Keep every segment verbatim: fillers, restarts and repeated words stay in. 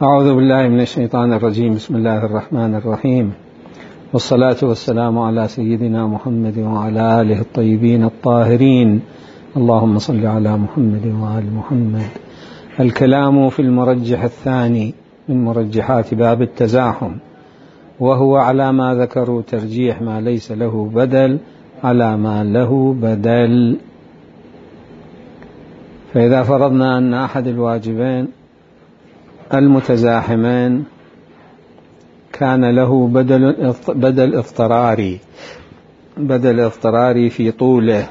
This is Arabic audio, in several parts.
أعوذ بالله من الشيطان الرجيم. بسم الله الرحمن الرحيم، والصلاة والسلام على سيدنا محمد وعلى آله الطيبين الطاهرين. اللهم صل على محمد وآل محمد. الكلام في المرجح الثاني من مرجحات باب التزاحم، وهو على ما ذكروا ترجيح ما ليس له بدل على ما له بدل. فإذا فرضنا أن أحد الواجبين المتزاحمين كان له بدل بدل اضطراري بدل اضطراري في طوله،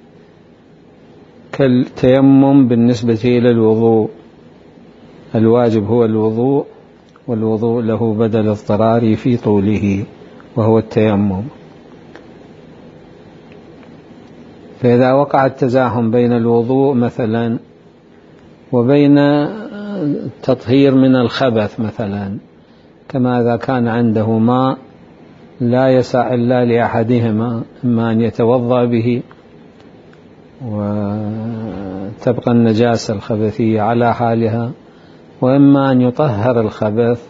كالتيمم بالنسبة إلى الوضوء. الواجب هو الوضوء، والوضوء له بدل اضطراري في طوله وهو التيمم. فإذا وقع التزاحم بين الوضوء مثلا وبين التطهير من الخبث مثلا، كما إذا كان عنده ماء لا يسع إلا لأحدهما، إما أن يتوضأ به وتبقى النجاسة الخبثية على حالها، وإما أن يطهر الخبث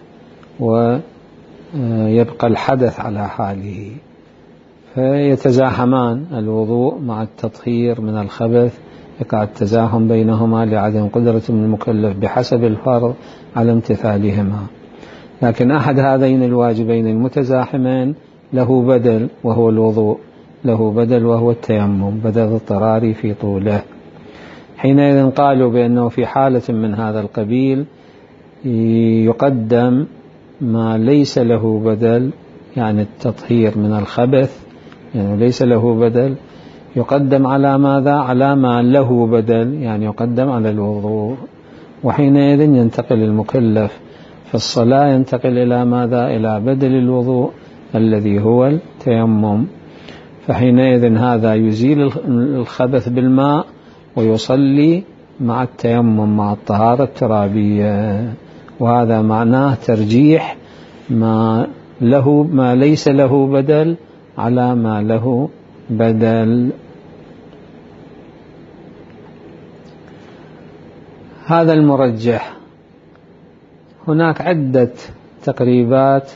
ويبقى الحدث على حاله، فيتزاحمان الوضوء مع التطهير من الخبث، يقع التزاحم بينهما لعدم قدرة من المكلف بحسب الفرض على امتثالهما. لكن أحد هذين الواجبين المتزاحمين له بدل وهو الوضوء، له بدل وهو التيمم، بدل اضطراري في طوله. حينئذ قالوا بأنه في حالة من هذا القبيل يقدم ما ليس له بدل، يعني التطهير من الخبث، يعني ليس له بدل، يقدم على ماذا؟ على ما له بدل، يعني يقدم على الوضوء. وحينئذ ينتقل المكلف في الصلاة ينتقل إلى ماذا؟ إلى بدل الوضوء الذي هو التيمم. فحينئذ هذا يزيل الخبث بالماء ويصلي مع التيمم مع الطهارة الترابية. وهذا معناه ترجيح ما له ما ليس له بدل على ما له بدل. هذا المرجح. هناك عدة تقريبات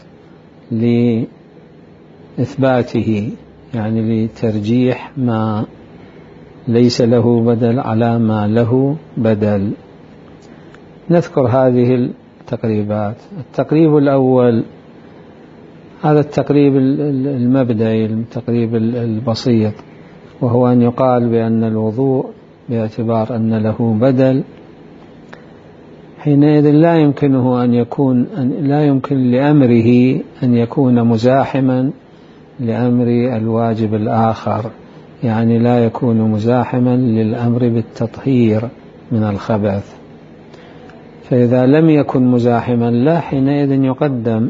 لإثباته، يعني لترجيح ما ليس له بدل على ما له بدل. نذكر هذه التقريبات. التقريب الأول هذا التقريب المبدئي، التقريب البسيط، وهو أن يقال بأن الوضوء باعتبار أن له بدل حينئذ لا يمكنه أن يكون أن لا يمكن لأمره أن يكون مزاحما لأمر الواجب الآخر، يعني لا يكون مزاحما للأمر بالتطهير من الخبث. فإذا لم يكن مزاحما له حينئذ يقدم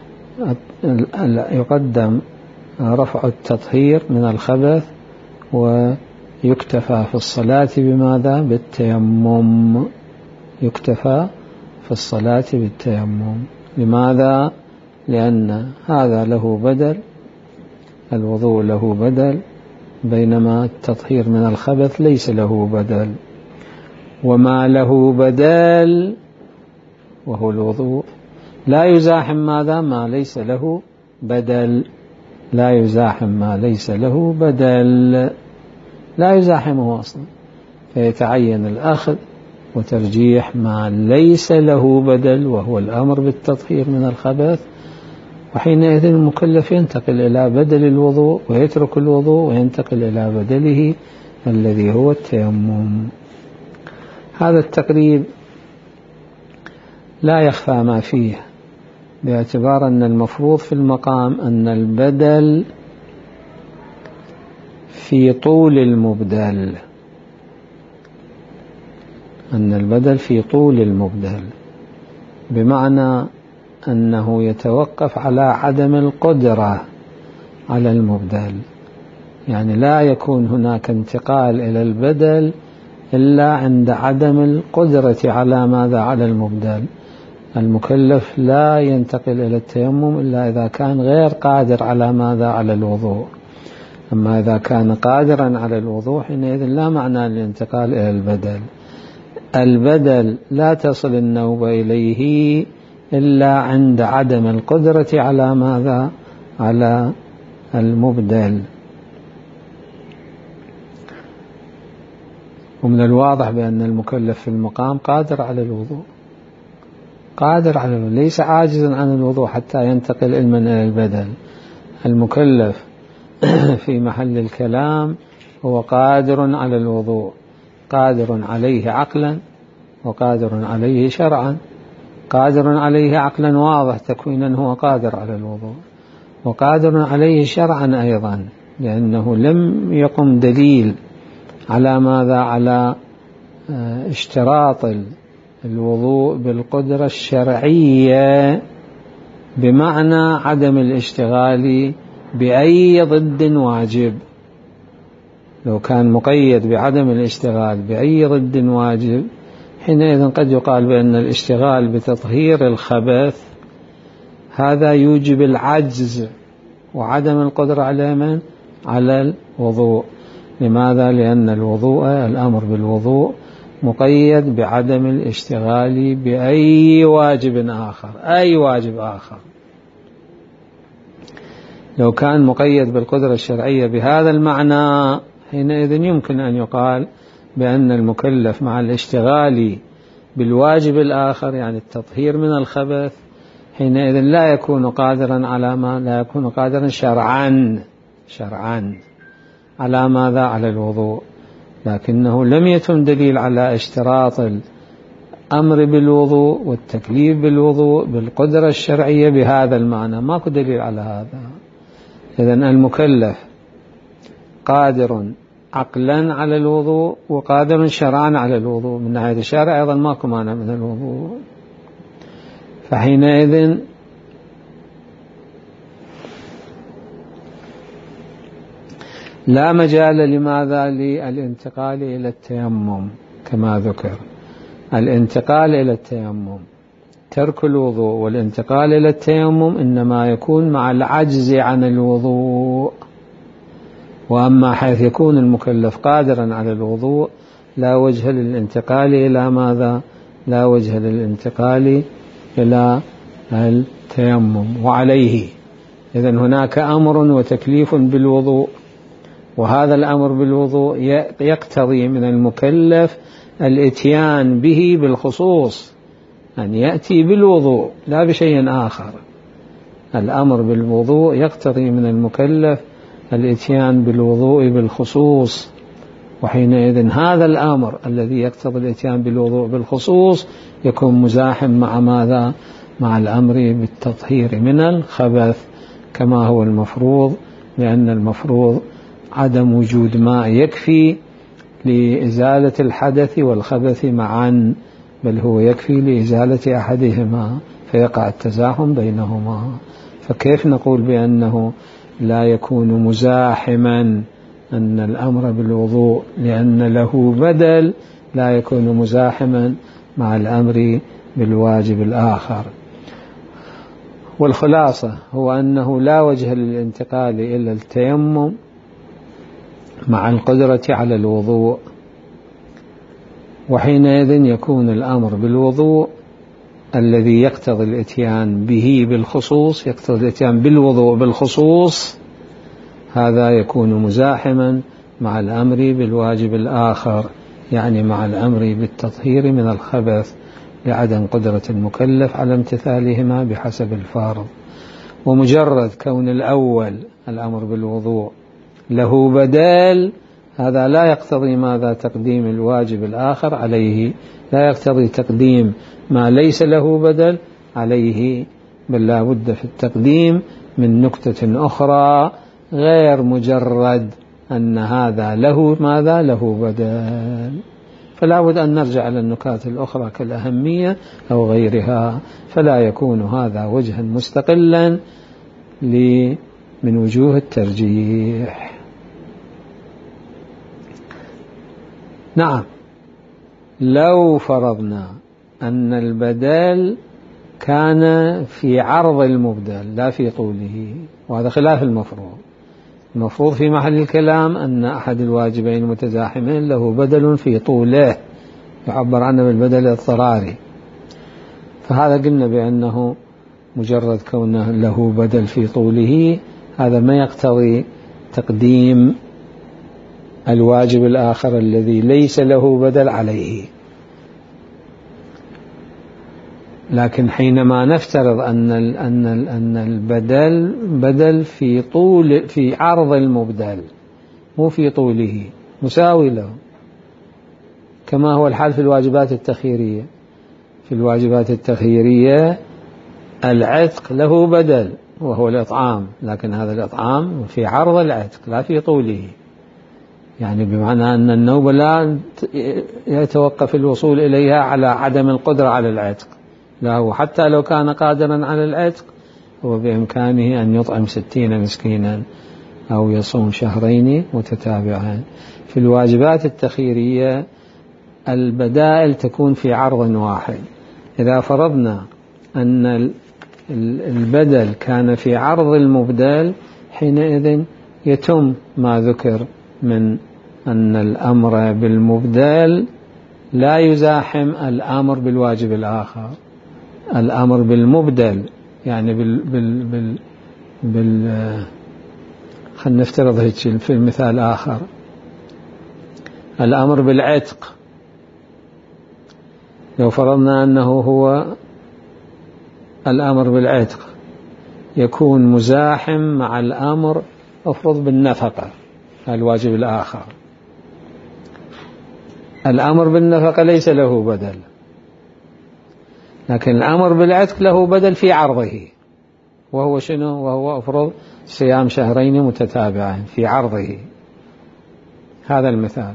يقدم رفع التطهير من الخبث، ويكتفى في الصلاة بماذا؟ بالتيمم. يكتفى في الصلاة بالتيمم. لماذا؟ لأن هذا له بدل، الوضوء له بدل، بينما التطهير من الخبث ليس له بدل. وما له بدل وهو الوضوء لا يزاحم ماذا؟ ما ليس له بدل. لا يزاحم ما ليس له بدل، لا يزاحمه أصلا. فيتعين الأخذ وترجيح ما ليس له بدل وهو الأمر بالتطهير من الخبث. وحينئذ المكلف ينتقل إلى بدل الوضوء ويترك الوضوء وينتقل إلى بدله الذي هو التيمم. هذا التقريب لا يخفى ما فيه، باعتبار أن المفروض في المقام أن البدل في طول المبدل، أن البدل في طول المبدل، بمعنى أنه يتوقف على عدم القدرة على المبدل. يعني لا يكون هناك انتقال إلى البدل إلا عند عدم القدرة على ماذا؟ على المبدل. المكلف لا ينتقل إلى التيمم إلا إذا كان غير قادر على ماذا؟ على الوضوء. أما إذا كان قادرا على الوضوء حينئذ لا معنى للانتقال إلى البدل. البدل لا تصل النوبة إليه إلا عند عدم القدرة على ماذا؟ على المبدل. ومن الواضح بأن المكلف في المقام قادر على الوضوء، قادر على الوضوء، ليس عاجزا عن الوضوء حتى ينتقل علما إلى البدل. المكلف في محل الكلام هو قادر على الوضوء، قادر عليه عقلا وقادر عليه شرعا. قادر عليه عقلا واضح تكوينا هو قادر على الوضوء، وقادر عليه شرعا أيضا، لأنه لم يقم دليل على ماذا؟ على اشتراط الوضوء بالقدرة الشرعية، بمعنى عدم الاشتغال بأي ضد واجب. لو كان مقيد بعدم الاشتغال بأي ضد واجب، حينئذ قد يقال بأن الاشتغال بتطهير الخبث هذا يوجب العجز وعدم القدرة على من؟ على الوضوء. لماذا؟ لأن الوضوء، الأمر بالوضوء مقيد بعدم الاشتغال بأي واجب آخر، أي واجب آخر. لو كان مقيد بالقدرة الشرعية بهذا المعنى، حينئذ يمكن أن يقال بأن المكلف مع الاشتغال بالواجب الآخر، يعني التطهير من الخبث، حينئذ لا يكون قادرا على ما؟ لا يكون قادرا شرعا شرعا على ماذا؟ على الوضوء. لكنه لم يتم دليل على اشتراط الأمر بالوضوء والتكليف بالوضوء بالقدرة الشرعية بهذا المعنى، ماكو دليل على هذا. إذن المكلف قادر عقلا على الوضوء وقادر شرعا على الوضوء، من ناحية الشرع أيضا ماكو مانع من الوضوء. فحينئذ لا مجال لماذا؟ للانتقال إلى التيمم كما ذكر. الانتقال إلى التيمم، ترك الوضوء والانتقال إلى التيمم إنما يكون مع العجز عن الوضوء. وأما حيث يكون المكلف قادرا على الوضوء لا وجه للانتقال إلى ماذا؟ لا وجه للانتقال إلى التيمم. وعليه إذن هناك أمر وتكليف بالوضوء، وهذا الأمر بالوضوء يقتضي من المكلف الاتيان به بالخصوص، أن يأتي بالوضوء لا بشيء آخر. الأمر بالوضوء يقتضي من المكلف الاتيان بالوضوء بالخصوص، وحينئذ هذا الأمر الذي يقتضي الاتيان بالوضوء بالخصوص يكون مزاحم مع ماذا؟ مع الأمر بالتطهير من الخبث كما هو المفروض، لأن المفروض عدم وجود ماء يكفي لإزالة الحدث والخبث معا، بل هو يكفي لإزالة أحدهما فيقع التزاحم بينهما. فكيف نقول بأنه لا يكون مزاحما؟ أن الأمر بالوضوء لأن له بدل لا يكون مزاحما مع الأمر بالواجب الآخر. والخلاصة هو أنه لا وجه للانتقال إلا التيمم مع القدرة على الوضوء، وحينئذ يكون الأمر بالوضوء الذي يقتضي الاتيان به بالخصوص، يقتضي الاتيان بالوضوء بالخصوص، هذا يكون مزاحما مع الأمر بالواجب الآخر، يعني مع الأمر بالتطهير من الخبث لعدم قدرة المكلف على امتثالهما بحسب الفارض. ومجرد كون الأول الأمر بالوضوء له بدال، هذا لا يقتضي ماذا؟ تقديم الواجب الآخر عليه، لا يقتضي تقديم ما ليس له بدل عليه، بل لا بد في التقديم من نكتة أخرى غير مجرد أن هذا له ماذا؟ له بدل. فلا بد أن نرجع إلى النكات الأخرى كالأهمية أو غيرها، فلا يكون هذا وجها مستقلا من وجوه الترجيح. نعم، لو فرضنا أن البدل كان في عرض المبدل لا في طوله، وهذا خلاف المفروض. المفروض في محل الكلام أن أحد الواجبين المتزاحمين له بدل في طوله، يعبر عنه بالبدل الاضطراري. فهذا قلنا بأنه مجرد كونه له بدل في طوله هذا ما يقتضي تقديم الواجب الآخر الذي ليس له بدل عليه. لكن حينما نفترض أن أن أن البدل بدل في طول في عرض المبدل مو في طوله مساوي له، كما هو الحال في الواجبات التخييرية. في الواجبات التخييرية العتق له بدل وهو الإطعام، لكن هذا الإطعام في عرض العتق لا في طوله، يعني بمعنى أن النوبة لا يتوقف الوصول إليها على عدم القدرة على العتق، لا، هو حتى لو كان قادرا على العتق هو بإمكانه أن يطعم ستين مسكينا أو يصوم شهرين متتابعين. في الواجبات التخييرية البدائل تكون في عرض واحد. إذا فرضنا أن البدل كان في عرض المبدل حينئذ يتم ما ذكر من أن الأمر بالمبدل لا يزاحم الأمر بالواجب الآخر. الأمر بالمبدل يعني بال بال بال, بال خلينا نفترض هيك في المثال آخر، الأمر بالعتق لو فرضنا أنه هو الأمر بالعتق يكون مزاحم مع الأمر أفرض بالنفقة الواجب الآخر. الأمر بالنفقة ليس له بدل، لكن الأمر بالعتق له بدل في عرضه، وهو شنو؟ وهو أفرض صيام شهرين متتابعين في عرضه. هذا المثال.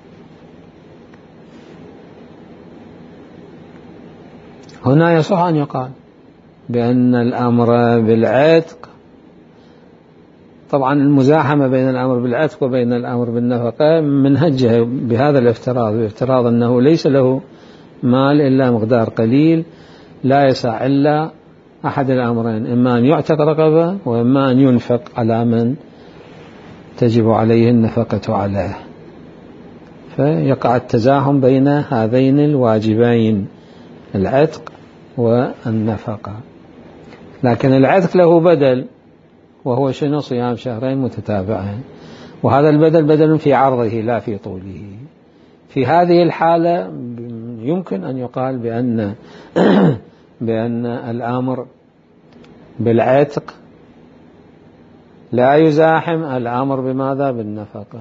هنا يصح أن يقال بأن الأمر بالعتق، طبعا المزاحمة بين الأمر بالعتق وبين الأمر بالنفقة منهجه بهذا الافتراض، بافتراض أنه ليس له مال إلا مقدار قليل لا يسع إلا أحد الأمرين، إما أن يعتق رقبة وإما أن ينفق على من تجب عليه النفقة عليه، فيقع التزاحم بين هذين الواجبين العتق والنفقة. لكن العتق له بدل وهو شنو؟ صيام شهرين متتابعين، وهذا البدل بدل في عرضه لا في طوله. في هذه الحالة يمكن أن يقال بأن بأن الأمر بالعتق لا يزاحم الأمر بماذا؟ بالنفقة.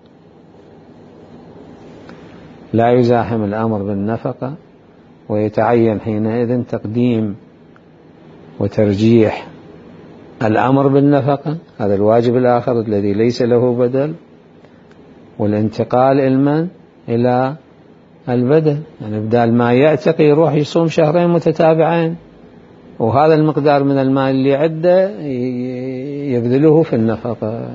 لا يزاحم الأمر بالنفقة، ويتعين حينئذ تقديم وترجيح الأمر بالنفقة، هذا الواجب الآخر الذي ليس له بدل، والانتقال إلمن إلى البدل، يعني بدال ما يعتق يروح يصوم شهرين متتابعين، وهذا المقدار من المال اللي عنده يبذله في النفقة،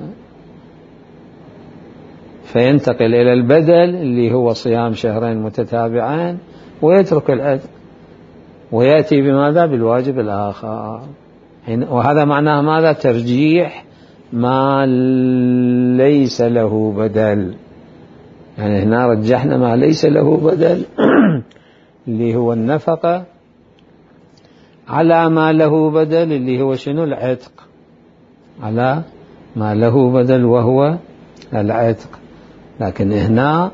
فينتقل إلى البدل اللي هو صيام شهرين متتابعين ويترك العتق ويأتي بماذا؟ بالواجب الآخر. وهذا معناه ماذا؟ ترجيح ما ليس له بدل، يعني هنا رجحنا ما ليس له بدل اللي هو النفقة على ما له بدل اللي هو شنو؟ العتق، على ما له بدل وهو العتق. لكن هنا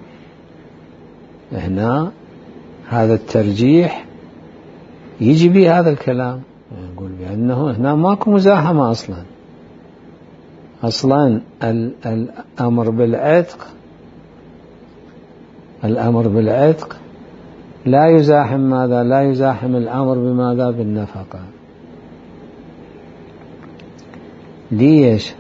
هنا هذا الترجيح يجي به هذا الكلام، نقول بأنه هنا ماكو مزاحمة أصلا. أصلا الأمر بالعتق الأمر بالعتق لا يزاحم ماذا؟ لا يزاحم الأمر بماذا؟ بالنفقة. ليش؟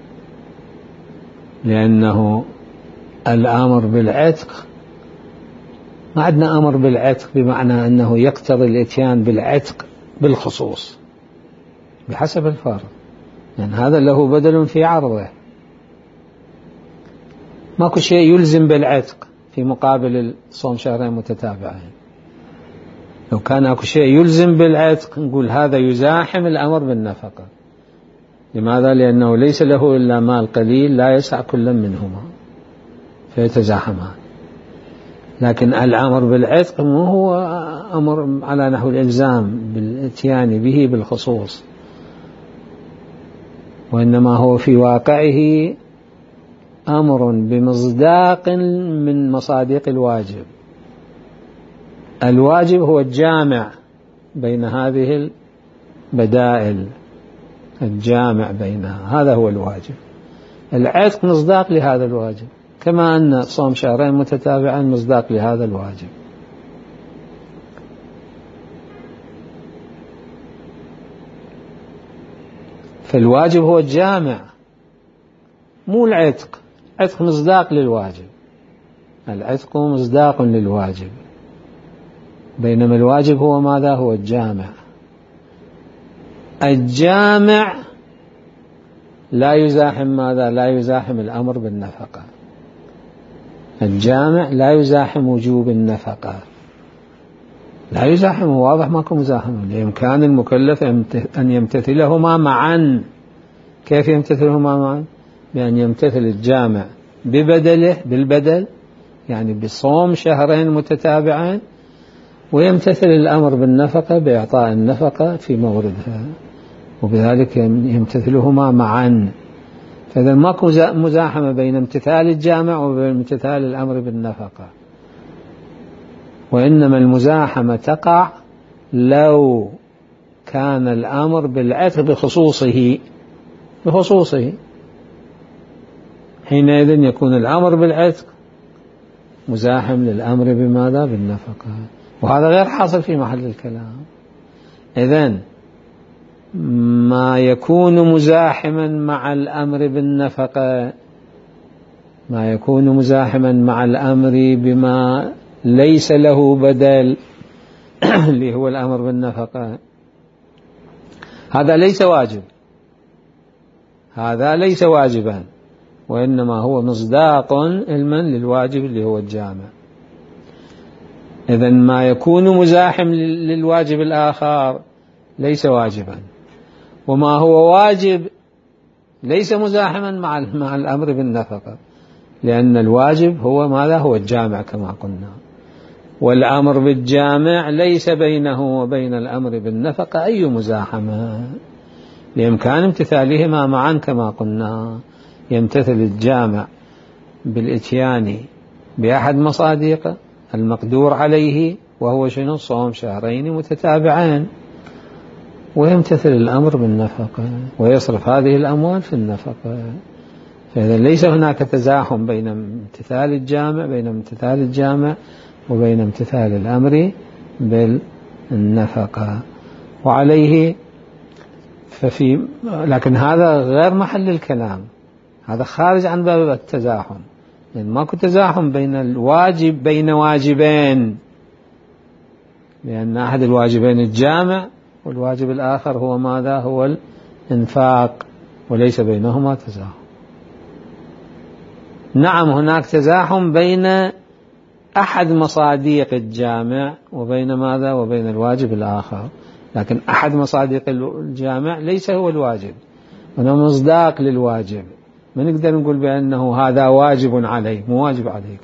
لأنه الأمر بالعتق ما عندنا أمر بالعتق بمعنى أنه يقتضي الإتيان بالعتق بالخصوص بحسب الفرض، يعني هذا له بدل في عرضه، ماكو شيء يلزم بالعتق في مقابل الصوم شهرين متتابعين. لو كان اكو شيء يلزم بالعتق نقول هذا يزاحم الأمر بالنفقة. لماذا؟ لأنه ليس له إلا مال قليل لا يسع كل منهما فيتزاحمان. لكن الأمر بالعتق مو هو أمر على نحو الإلزام بالإتيان به بالخصوص، وإنما هو في واقعه أمر بمصداق من مصادق الواجب. الواجب هو الجامع بين هذه البدائل، الجامع بينها، هذا هو الواجب. العتق مصداق لهذا الواجب، كما أن صوم شهرين متتابعين مصداق لهذا الواجب. فالواجب هو الجامع مو العتق. عتق مصداق للواجب، العتق مصداق للواجب، بينما الواجب هو ماذا؟ هو الجامع. الجامع لا يزاحم ماذا؟ لا يزاحم الأمر بالنفقة. الجامع لا يزاحم وجوب النفقة، لا يزاحم، واضح ماكو مزاحمة، لإمكان المكلف أن يمتثلهما معا. كيف يمتثلهما معا؟ بأن يمتثل الجامع ببدله، بالبدل يعني بصوم شهرين متتابعين، ويمتثل الأمر بالنفقة بإعطاء النفقة في موردها، وبذلك يمتثلهما معا. فإذا ماكو مزاحمة بين امتثال الجامع وبين امتثال الأمر بالنفقة، وإنما المزاحمة تقع لو كان الأمر بالعتق بخصوصه بخصوصه حينئذ يكون الأمر بالعتق مزاحم للأمر بماذا؟ بالنفقة، وهذا غير حاصل في محل الكلام. إذن ما يكون مزاحما مع الأمر بالنفقة، ما يكون مزاحما مع الأمر بما ليس له بدل اللي هو الأمر بالنفقة، هذا ليس واجب، هذا ليس واجبا، وإنما هو مصداق علما للواجب اللي هو الجامع. إذن ما يكون مزاحم للواجب الآخر ليس واجبا، وما هو واجب ليس مزاحما مع مع الأمر بالنفقة، لأن الواجب هو ماذا؟ هو الجامع كما قلنا، والأمر بالجامع ليس بينه وبين الأمر بالنفقة أي مزاحمة، لإمكان امتثالهما معا كما قلنا. يمتثل الجامع بالإتيان بأحد مصادقه المقدور عليه، وهو شنو؟ صوم شهرين متتابعين، ويمتثل الأمر بالنفقة ويصرف هذه الأموال في النفقة. فإذا ليس هناك تزاحم بين امتثال الجامع بين امتثال الجامع وبين امتثال الأمر بالنفقة. وعليه ففي لكن هذا غير محل الكلام، هذا خارج عن باب التزاحم، لأن يعني ماكو تزاحم بين الواجب بين واجبين، لأن أحد الواجبين الجامع والواجب الآخر هو ماذا؟ هو الإنفاق، وليس بينهما تزاحم. نعم هناك تزاحم بين أحد مصادق الجامع وبين ماذا؟ وبين الواجب الآخر، لكن أحد مصادق الجامع ليس هو الواجب، وأنه مصداق للواجب. ما نقدر نقول بأنه هذا واجب عليه، مو واجب عليك.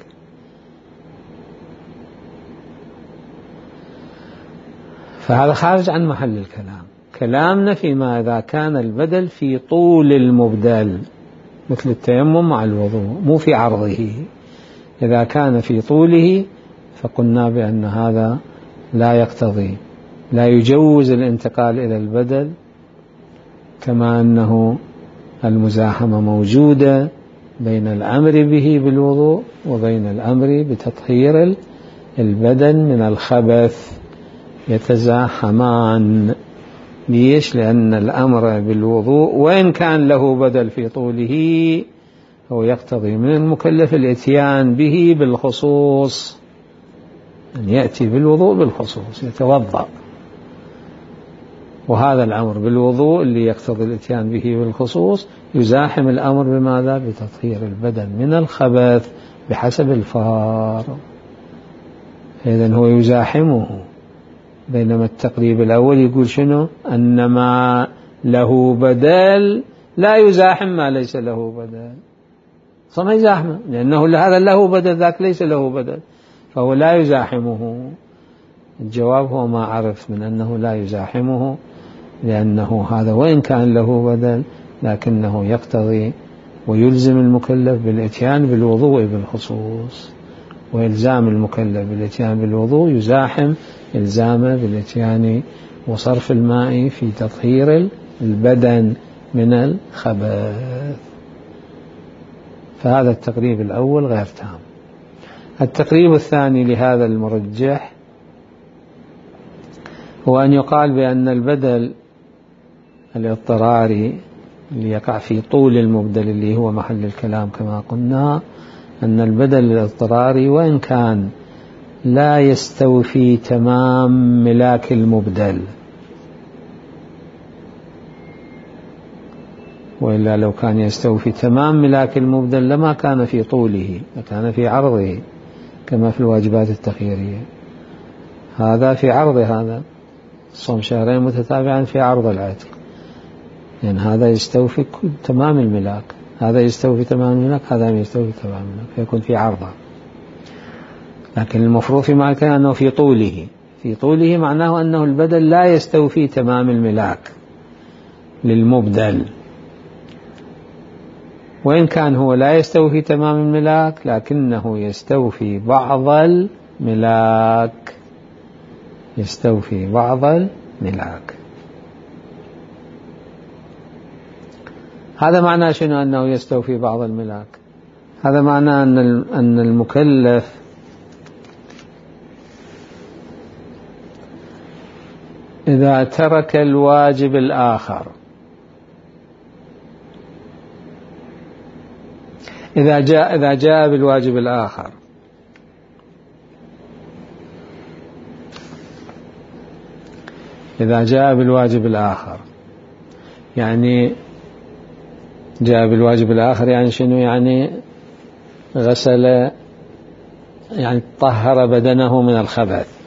فهذا خارج عن محل الكلام. كلامنا فيما إذا كان البدل في طول المبدل، مثل التيمم مع الوضوء، مو في عرضه. إذا كان في طوله فقلنا بأن هذا لا يقتضي، لا يجوز الانتقال إلى البدل، كما أنه المزاحمة موجودة بين الأمر به بالوضوء وبين الأمر بتطهير البدن من الخبث، يتزاحمان. ليش؟ لأن الأمر بالوضوء وإن كان له بدل في طوله هو يقتضي من المكلف الاتيان به بالخصوص، أن يأتي بالوضوء بالخصوص، يتوضأ. وهذا الأمر بالوضوء اللي يقتضي الاتيان به بالخصوص يزاحم الأمر بماذا؟ بتطهير البدن من الخبث بحسب الفار، إذن هو يزاحمه. بينما التقريب الأول يقول شنو؟ أن ما له بدل لا يزاحم ما ليس له بدل، فما يزاحمه، لأنه هذا له بدل ذاك ليس له بدل، فهو لا يزاحمه. الجواب هو ما عرف من أنه لا يزاحمه، لأنه هذا وإن كان له بدل لكنه يقتضي ويلزم المكلف بالإتيان بالوضوء بالخصوص، وإلزام المكلف بالإتيان بالوضوء يزاحم إلزامه بالإتيان وصرف الماء في تطهير البدن من الخبث. فهذا التقريب الأول غير تام. التقريب الثاني لهذا المرجح هو أن يقال بأن البدل الاضطراري اللي يقع في طول المبدل اللي هو محل الكلام كما قلنا، أن البدل الاضطراري وإن كان لا يستوفي تمام ملاك المبدل، وإلا لو كان يستوفي تمام ملاك المبدل لما كان في طوله، لكان في عرضه كما في الواجبات التخييرية. هذا في عرض هذا صوم شهرين متتابعا في عرض العتق، يعني هذا يستوفي تمام الملاك، هذا يستوفي تمام الملاك، هذا يستوفي تمام الملاك، فيكون في عرضه. لكن المفروض في معنى أنه في طوله، في طوله معناه أنه البدل لا يستوفي تمام الملاك للمبدل، وإن كان هو لا يستوفي تمام الملاك لكنه يستوفي بعض الملاك، يستوفي بعض الملاك. هذا معناه شنو أنه يستوفي بعض الملاك؟ هذا معناه أن المكلف إذا ترك الواجب الآخر، إذا جاء إذا جاء بالواجب الآخر إذا جاء بالواجب الآخر يعني جاء بالواجب الآخر يعني شنو؟ يعني غسل، يعني طهر بدنه من الخبث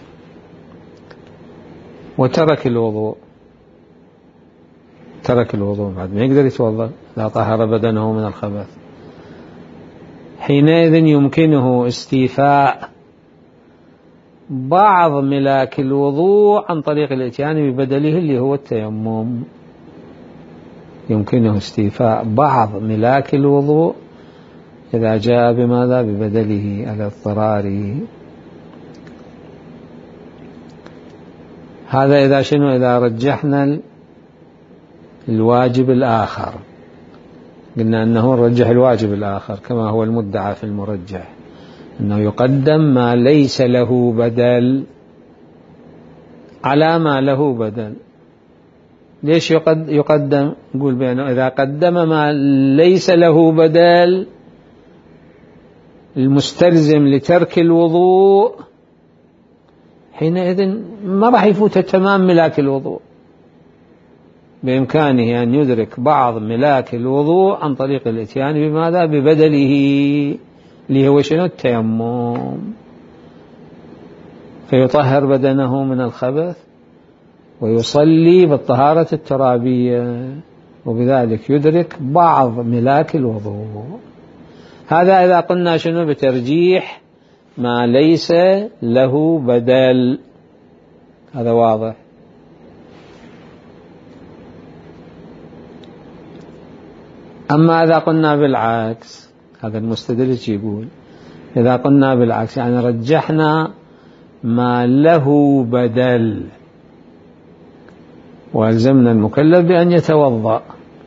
وترك الوضوء، ترك الوضوء بعد ما يقدر يتوضأ، لا طهر بدنه من الخبث، حينئذ يمكنه استيفاء بعض ملاك الوضوء عن طريق الاتيان ببدله اللي هو التيمم. يمكنه استيفاء بعض ملاك الوضوء إذا جاء بماذا؟ ببدله الاضطراري. هذا إذا شنو؟ إذا رجحنا الواجب الآخر، قلنا أنه نرجح الواجب الآخر كما هو المدعى في المرجح، أنه يقدم ما ليس له بدل على ما له بدل. ليش يقدم؟ نقول بأنه إذا قدم ما ليس له بدل المستلزم لترك الوضوء، حينئذ ما راح يفوت تمام ملاك الوضوء، بإمكانه أن يدرك بعض ملاك الوضوء عن طريق الاتيان بماذا؟ ببدله اللي هو شنو؟ التيمم، فيطهر بدنه من الخبث ويصلي بالطهارة الترابية، وبذلك يدرك بعض ملاك الوضوء. هذا إذا قلنا شنو؟ بترجيح ما ليس له بدل. هذا واضح. أما إذا قلنا بالعكس، هذا المستدل يقول إذا قلنا بالعكس يعني رجحنا ما له بدل والزمنا المكلف بأن يتوضأ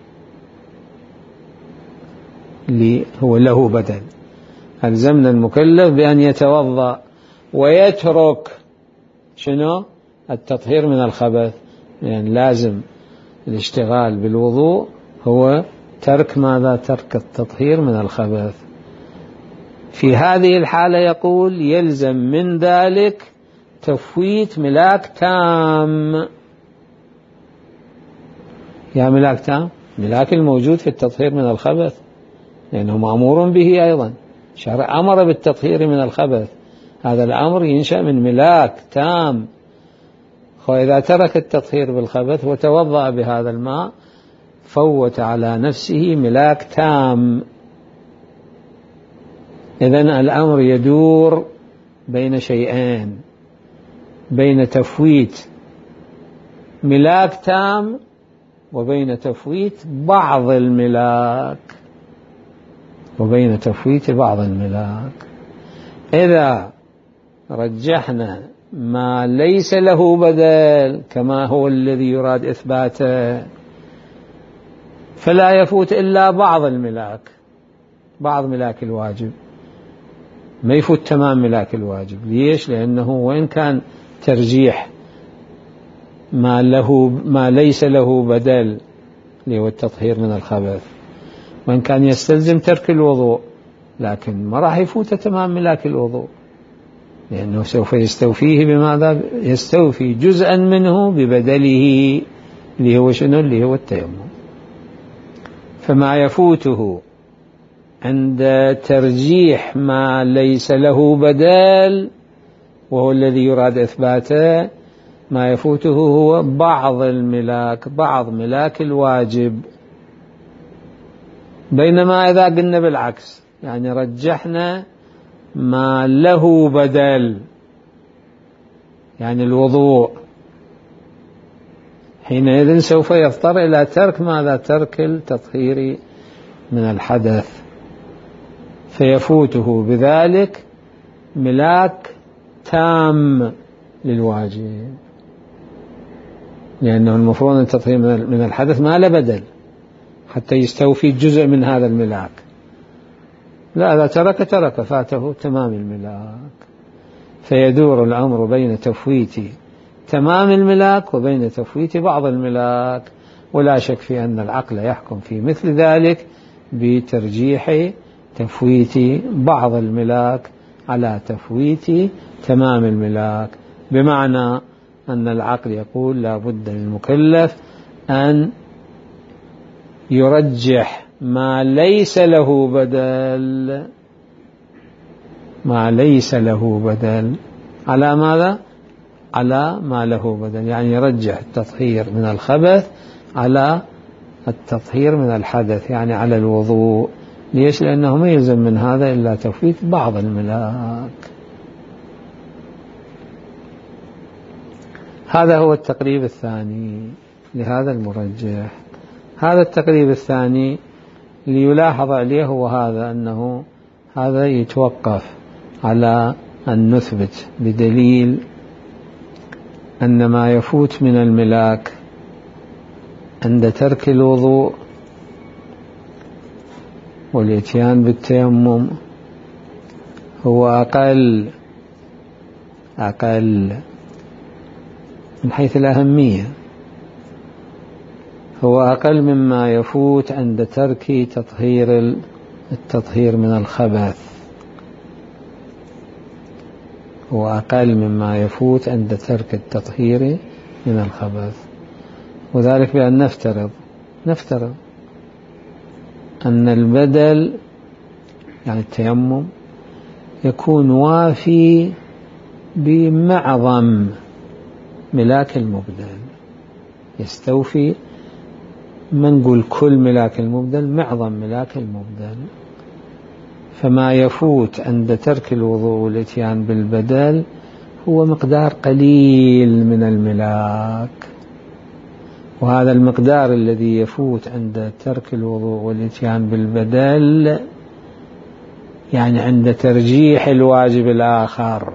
اللي هو له بدل، ألزمنا المكلف بأن يتوضأ ويترك شنو؟ التطهير من الخبث، يعني لازم الاشتغال بالوضوء هو ترك ماذا؟ ترك التطهير من الخبث. في هذه الحالة يقول يلزم من ذلك تفويت ملاك تام. يا ملاك تام، ملاك الموجود في التطهير من الخبث، لأنه مأمور به أيضا، شرع أمر بالتطهير من الخبث، هذا الأمر ينشأ من ملاك تام. وإذا ترك التطهير بالخبث وتوضأ بهذا الماء فوت على نفسه ملاك تام. إذن الأمر يدور بين شيئين، بين تفويت ملاك تام وبين تفويت بعض الملاك وبين تفويت بعض الملاك. إذا رجحنا ما ليس له بدل كما هو الذي يراد إثباته فلا يفوت إلا بعض الملاك، بعض ملاك الواجب، ما يفوت تمام ملاك الواجب. ليش؟ لأنه وإن كان ترجيح ما له ما ليس له بدل اللي هو التطهير من الخبث، وإن كان يستلزم ترك الوضوء، لكن ما راح يفوت تمام ملاك الوضوء، لأنه سوف يستوفيه بماذا؟ يستوفي جزءا منه ببدله اللي هو شنو؟ اللي هو التيمم. فما يفوته عند ترجيح ما ليس له بدل وهو الذي يراد إثباته، ما يفوته هو بعض الملاك، بعض ملاك الواجب. بينما إذا قلنا بالعكس، يعني رجحنا ما له بدل يعني الوضوء، حينئذ سوف يضطر إلى ترك ماذا؟ ترك التطهير من الحدث، فيفوته بذلك ملاك تام للواجب، لأنه المفروض التطهير من الحدث ما له بدل حتى يستوفي جزء من هذا الملاك. لا، إذا ترك ترك فاته تمام الملاك. فيدور الأمر بين تفويت تمام الملاك وبين تفويت بعض الملاك، ولا شك في أن العقل يحكم في مثل ذلك بترجيح تفويت بعض الملاك على تفويت تمام الملاك، بمعنى أن العقل يقول لا بد للمكلف أن يرجح ما ليس له بدل ما ليس له بدل على ماذا؟ على ما له بدل، يعني يرجح التطهير من الخبث على التطهير من الحدث، يعني على الوضوء. ليش؟ لأنه ما يلزم من هذا إلا تفويت بعض الملاك. هذا هو التقريب الثاني لهذا المرجح. هذا التقريب الثاني ليلاحظ عليه هو هذا، أنه هذا يتوقف على أن نثبت بدليل أن ما يفوت من الملاك عند ترك الوضوء والإتيان بالتيمم هو أقل أقل من حيث الأهمية، هو أقل مما يفوت عند ترك تطهير التطهير من الخبث، هو أقل مما يفوت عند ترك التطهير من الخبث. وذلك بأن نفترض نفترض أن البدل يعني التيمم يكون وافي بمعظم ملاك المبدل، يستوفي، ما نقول كل ملاك المبدل، معظم ملاك المبدل. فما يفوت عند ترك الوضوء والاتيان بالبدل هو مقدار قليل من الملاك، وهذا المقدار الذي يفوت عند ترك الوضوء والاتيان بالبدل يعني عند ترجيح الواجب الآخر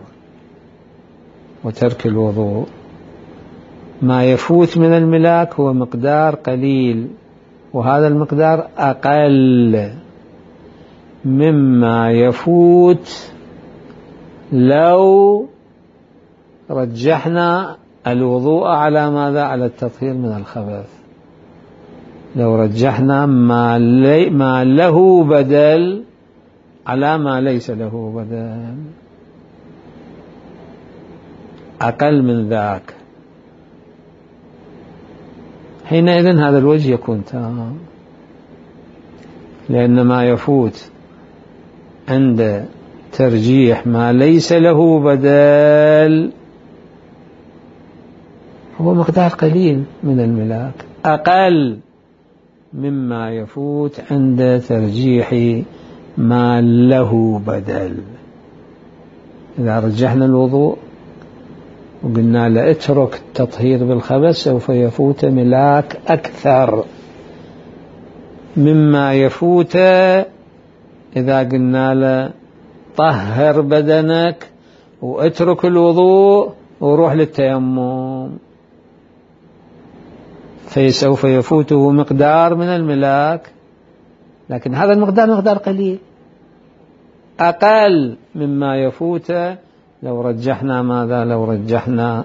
وترك الوضوء، ما يفوت من الملاك هو مقدار قليل، وهذا المقدار أقل مما يفوت لو رجحنا الوضوء على ماذا؟ على التطهير من الخبث. لو رجحنا ما, لي ما له بدل على ما ليس له بدل، أقل من ذاك، حينئذ هذا الوجه يكون تام، لأن ما يفوت عند ترجيح ما ليس له بدل هو مقدار قليل من الملاك، أقل مما يفوت عند ترجيح ما له بدل. إذا رجحنا الوضوء وقلنا له اترك التطهير بالخبث سوف يفوت ملاك أكثر مما يفوت إذا قلنا له طهر بدنك واترك الوضوء وروح للتيمم، فسوف يفوته مقدار من الملاك، لكن هذا المقدار مقدار قليل أقل مما يفوت لو رجحنا ماذا لو رجحنا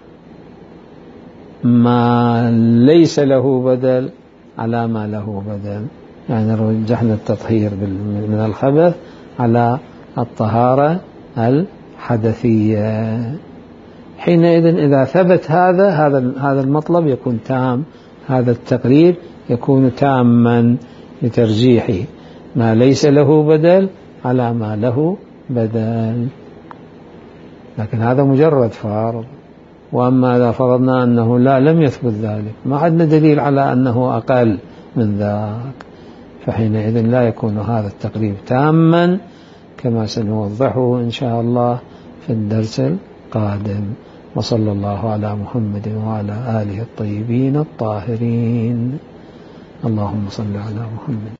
ما ليس له بدل على ما له بدل، يعني رجحنا التطهير من الخبث على الطهارة الحدثية. حينئذ إذا ثبت هذا هذا هذا المطلب يكون تام، هذا التقرير يكون تاما لترجيح ما ليس له بدل على ما له بدل. لكن هذا مجرد فرض، وأما إذا فرضنا أنه لا لم يثبت ذلك ما عندنا دليل على أنه أقل من ذاك، فحينئذ لا يكون هذا التقريب تاما كما سنوضحه إن شاء الله في الدرس القادم. وصلى الله على محمد وعلى آله الطيبين الطاهرين. اللهم صل على محمد.